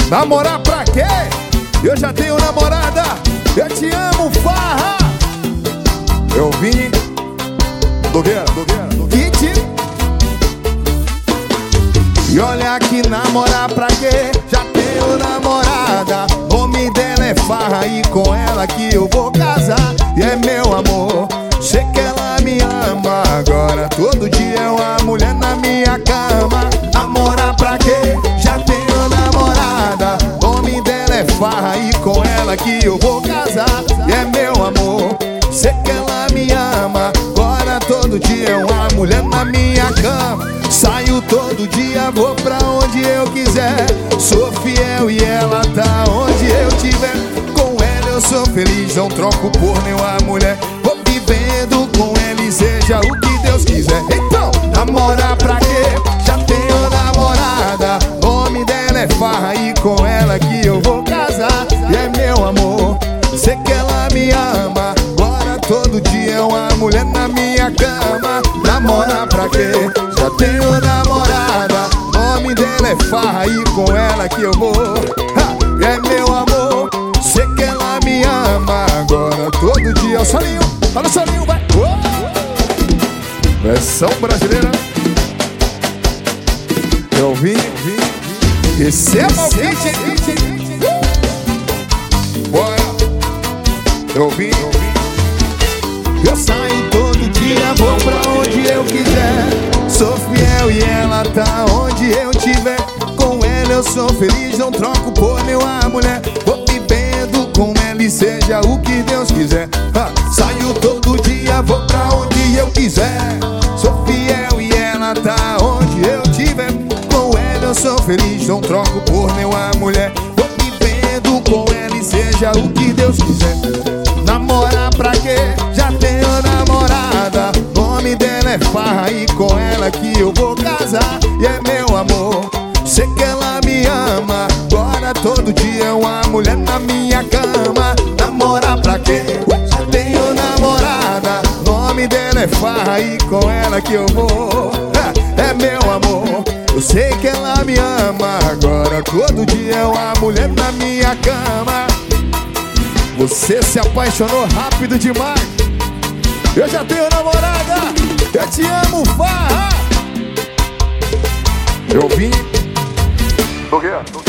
Namorar pra quê? Eu já tenho namorada. Eu te amo, farra. Eu vim do Kit. E olha que namorar pra quê? Já tenho namorada. O nome dela é farra e com ela que eu vou casar. E é meu amor, sei que ela me ama. Agora todo dia é uma mulher na minha cama. Namorar pra quê? Já tenho namorada. O nome dela é farra e com ela que eu vou casar. E é meu amor, sei que ela me ama. Agora todo dia é uma mulher na minha cama. Saio todo dia, vou pra onde eu quiser. Sou fiel e ela tá onde eu tiver. Com ela eu sou feliz, não troco por nenhuma mulher. Vou vivendo com ela e seja o que Deus quiser. Então, namorar pra quê? Já tenho namorada. O nome dela é farra e com ela que eu vou casar. E é meu amor, sei que ela me ama. Agora todo dia é uma mulher na minha cama. Namorar pra quê? Já tenho namorada. O nome dela é farra e com ela que eu vou. É meu amor, sei que ela me ama. Agora todo dia. O solinho, olha o solinho, vai. Versão brasileira. Eu vim. Receba o kit. Bora. Eu vim. Eu saio todo dia, vou pra onde eu quiser. Sou fiel e ela tá onde eu tiver. Com ela eu sou feliz, não troco por nenhuma mulher. Vou vivendo com ela e seja o que Deus quiser. Saio todo dia, vou pra onde eu quiser. Sou fiel e ela tá onde eu tiver. Com ela eu sou feliz, não troco por nenhuma mulher. Vou vivendo com ela e seja o que Deus quiser. Namorar pra quê? Já tenho namorada. O nome dela é farra e com ela que eu vou casar. E é meu amor, sei que ela me ama. Agora todo dia é uma mulher na minha cama. Namorar pra quê? Já tenho namorada. O nome dela é farra e com ela que eu vou. É meu amor, eu sei que ela me ama. Agora todo dia é uma mulher na minha cama. Você se apaixonou rápido demais. Eu já tenho namorada. Eu te amo, farra. Eu vim do quê?